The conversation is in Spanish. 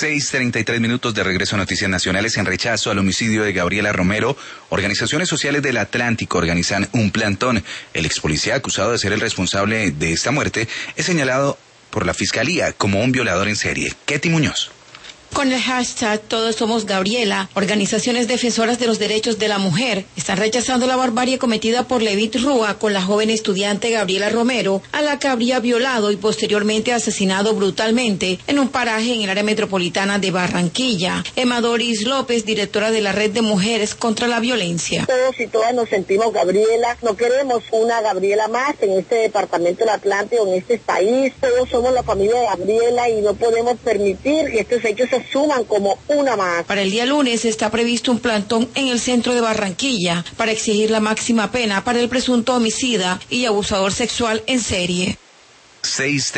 6:33 de regreso a Noticias Nacionales. En rechazo al homicidio de Gabriela Romero, organizaciones sociales del Atlántico organizan un plantón. El expolicía acusado de ser el responsable de esta muerte es señalado por la Fiscalía como un violador en serie. Ketty Muñoz. Con el hashtag Todos Somos Gabriela, organizaciones defensoras de los derechos de la mujer están rechazando la barbarie cometida por Levit Rúa con la joven estudiante Gabriela Romero, a la que habría violado y posteriormente asesinado brutalmente en un paraje en el área metropolitana de Barranquilla. Emma Doris López, directora de la Red de Mujeres contra la Violencia. Todos y todas nos sentimos Gabriela, no queremos una Gabriela más en este departamento del Atlántico, en este país. Todos somos la familia de Gabriela y no podemos permitir que estos hechos se suman como una más. Para el día lunes está previsto un plantón en el centro de Barranquilla para exigir la máxima pena para el presunto homicida y abusador sexual en serie.